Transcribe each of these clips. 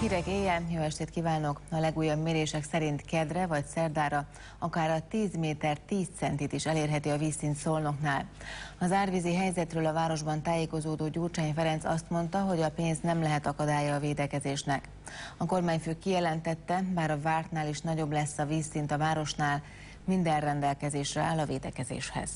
Hírek éjjel, jó estét kívánok! A legújabb mérések szerint kedre vagy szerdára akár a 10 méter 10 centit is elérheti a vízszint Szolnoknál. Az árvízi helyzetről a városban tájékozódó Gyurcsány Ferenc azt mondta, hogy a pénz nem lehet akadálya a védekezésnek. A kormányfő kijelentette, bár a vártnál is nagyobb lesz a vízszint a városnál, minden rendelkezésre áll a védekezéshez.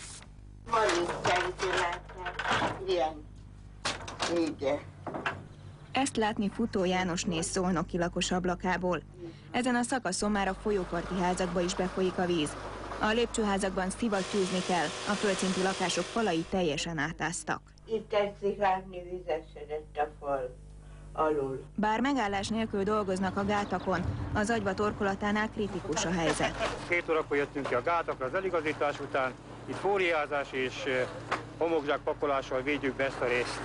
Ezt látni Futó Jánosné szolnoki lakos ablakából. Ezen a szakaszon már a folyóparti házakba is befolyik a víz. A lépcsőházakban szivattyúzni kell, a földszinti lakások falai teljesen átáztak. Itt tetszik látni, vizesedett a fal alul. Bár megállás nélkül dolgoznak a gátakon, az Agyva torkolatánál kritikus a helyzet. 2 órakor jöttünk ki a gátakra az eligazítás után, itt fóliázás és homokzsák pakolással védjük be ezt a részt.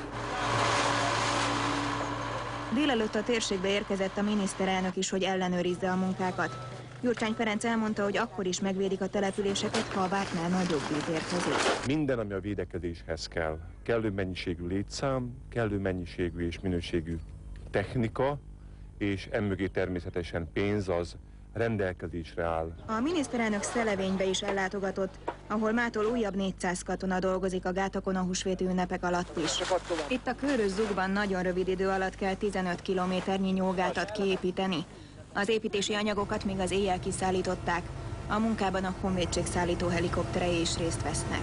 Délelőtt a térségbe érkezett a miniszterelnök is, hogy ellenőrizze a munkákat. Gyurcsány Ferenc elmondta, hogy akkor is megvédik a településeket, ha a vártnál nagyobb víz érkezik. Minden, ami a védekezéshez kell, kellő mennyiségű létszám, kellő mennyiségű és minőségű technika, és emögé természetesen pénz az rendelkezésre áll. A miniszterelnök Szelevénybe is ellátogatott, ahol mától újabb 400 katona dolgozik a gátakon a húsvéti ünnepek alatt is. Itt a Körös Zugban nagyon rövid idő alatt kell 15 kilométernyi nyógátat kiépíteni. Az építési anyagokat még az éjjel kiszállították. A munkában a honvédség szállító helikopterei is részt vesznek.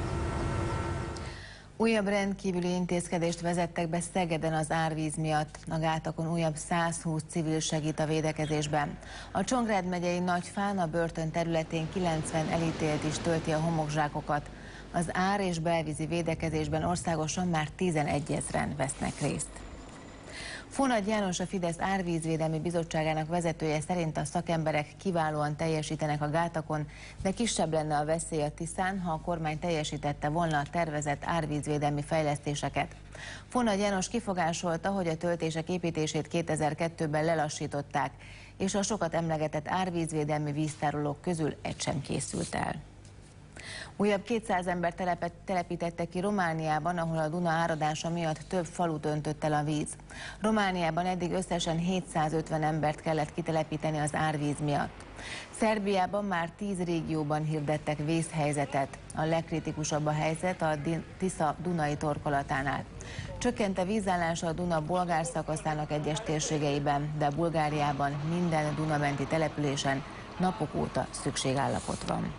Újabb rendkívüli intézkedést vezettek be Szegeden az árvíz miatt. A gátakon újabb 120 civil segít a védekezésben. A Csongrád megyei Nagyfán a börtön területén 90 elítélt is tölti a homokzsákokat. Az ár- és belvízi védekezésben országosan már 11 000-en vesznek részt. Fónagy János, a Fidesz Árvízvédelmi Bizottságának vezetője szerint a szakemberek kiválóan teljesítenek a gátakon, de kisebb lenne a veszély a Tiszán, ha a kormány teljesítette volna a tervezett árvízvédelmi fejlesztéseket. Fónagy János kifogásolta, hogy a töltések építését 2002-ben lelassították, és a sokat emlegetett árvízvédelmi víztárolók közül egy sem készült el. Újabb 200 ember telepítettek ki Romániában, ahol a Duna áradása miatt több falut öntött el a víz. Romániában eddig összesen 750 embert kellett kitelepíteni az árvíz miatt. Szerbiában már 10 régióban hirdettek vészhelyzetet. A legkritikusabb a helyzet a Tisza Dunai torkolatánál. Csökkent a vízállása a Duna bolgár szakaszának egyes térségeiben, de Bulgáriában minden dunamenti településen napok óta szükségállapot van.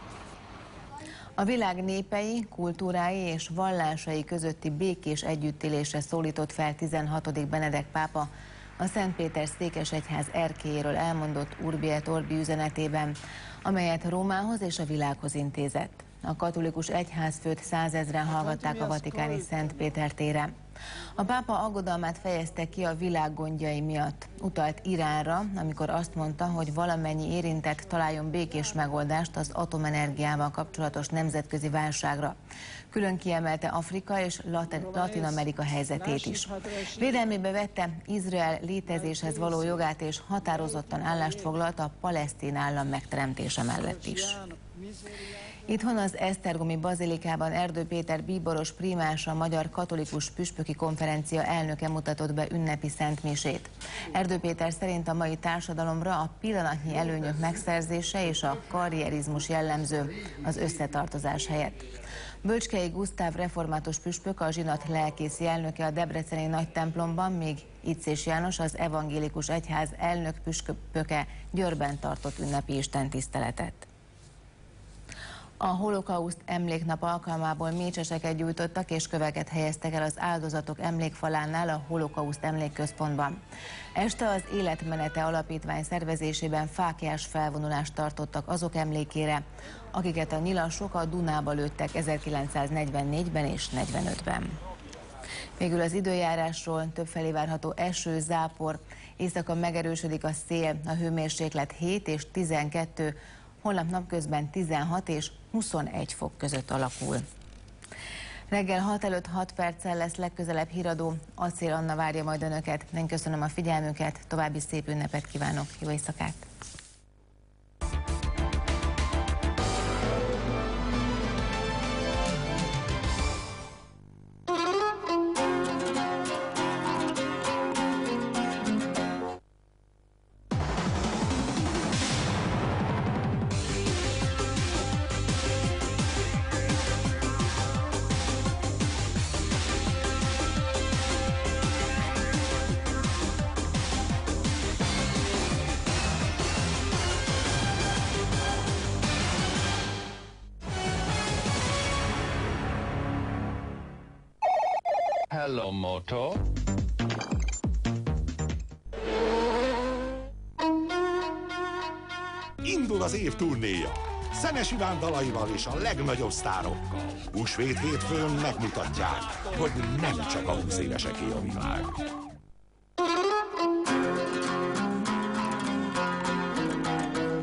A világ népei, kultúrái és vallásai közötti békés együttélésre szólított fel 16. Benedek pápa a Szentpéter-székesegyház erkélyéről elmondott Urbi et Orbi üzenetében, amelyet Rómához és a világhoz intézett. A katolikus egyházfőt 100 000-en hallgatták a vatikáni Szent Péter téren. A pápa aggodalmát fejezte ki a világ gondjai miatt. Utalt Iránra, amikor azt mondta, hogy valamennyi érintett találjon békés megoldást az atomenergiával kapcsolatos nemzetközi válságra. Külön kiemelte Afrika és Latin-Amerika helyzetét is. Védelmébe vette Izrael létezéshez való jogát, és határozottan állást foglalt a palesztin állam megteremtése mellett is. Itthon az Esztergomi bazilikában Erdő Péter bíboros prímás, a Magyar Katolikus Püspöki Konferencia elnöke mutatott be ünnepi szentmisét. Erdő Péter szerint a mai társadalomra a pillanatnyi előnyök megszerzése és a karrierizmus jellemző az összetartozás helyett. Bölcskei Gusztáv református püspök, a zsinat lelkészi elnöke a debreceni nagy templomban, míg Icés János, az evangélikus egyház elnök püspöke Győrben tartott ünnepi istentiszteletet. A holokauszt emléknap alkalmából mécseseket gyújtottak és köveket helyeztek el az áldozatok emlékfalánál a Holokauszt Emlékközpontban. Este az Életmenete Alapítvány szervezésében fáklyás felvonulást tartottak azok emlékére, akiket a nyilasok a Dunába lőttek 1944-ben és 45-ben. Végül az időjárásról: többfelé várható eső, zápor, éjszaka megerősödik a szél, a hőmérséklet 7 és 12, holnap napközben 16 és 21 fok között alakul. Reggel 6 előtt 6 perccel lesz legközelebb híradó. Acél Anna várja majd önöket. Én köszönöm a figyelmüket, további szép ünnepet kívánok, jó éjszakát! Hello Moto. Indul az év turnéja. Szenes Iván dalaival és a legnagyobb sztárokkal. Húsvét hétfőn megmutatják, hogy nem csak a 20 éveseké a világ.